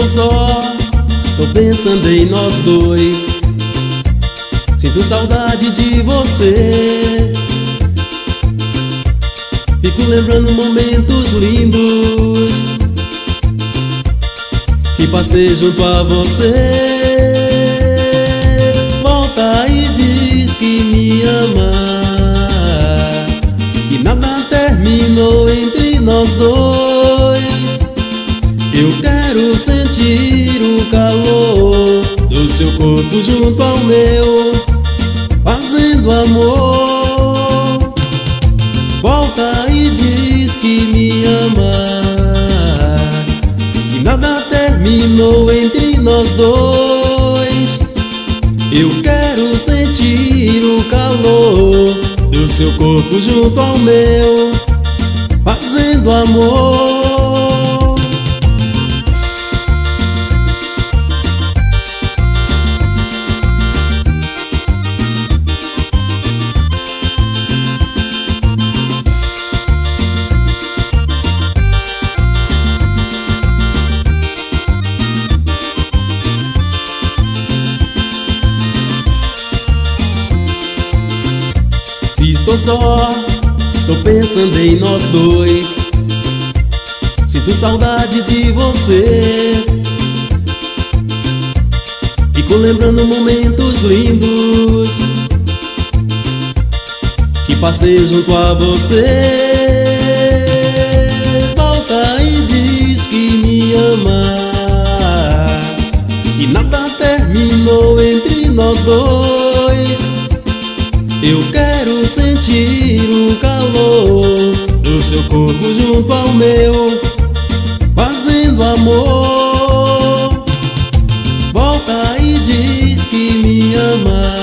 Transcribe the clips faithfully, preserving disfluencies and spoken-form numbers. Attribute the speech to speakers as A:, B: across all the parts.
A: estou só, tô pensando em nós dois. Sinto saudade de você. Fico lembrando momentos lindos que passei junto a você. Volta e diz que me ama, que nada terminou entre nós dois. Eu quero sentir o calor do seu corpo junto ao meu, fazendo amor. Volta e diz que me ama, que nada terminou entre nós dois. Eu quero sentir o calor do seu corpo junto ao meu, fazendo amor. Se estou só, tô pensando em nós dois. Sinto saudade de você. Fico lembrando momentos lindos que passei junto a você. Volta e diz que me ama, que nada terminou entre nós dois. Eu quero sentir o calor do seu corpo junto ao meu, fazendo amor. Volta e diz que me ama,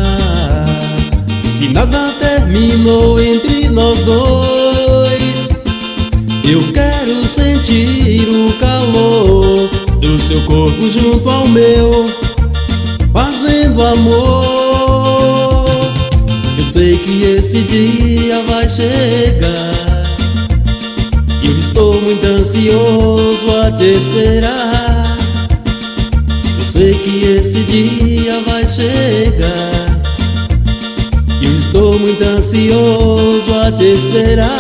A: que nada terminou entre nós dois. Eu quero sentir o calor do seu corpo junto ao meu, fazendo amor. Eu sei que esse dia vai chegar, eu estou muito ansioso a te esperar. Eu sei que esse dia vai chegar, eu estou muito ansioso a te esperar.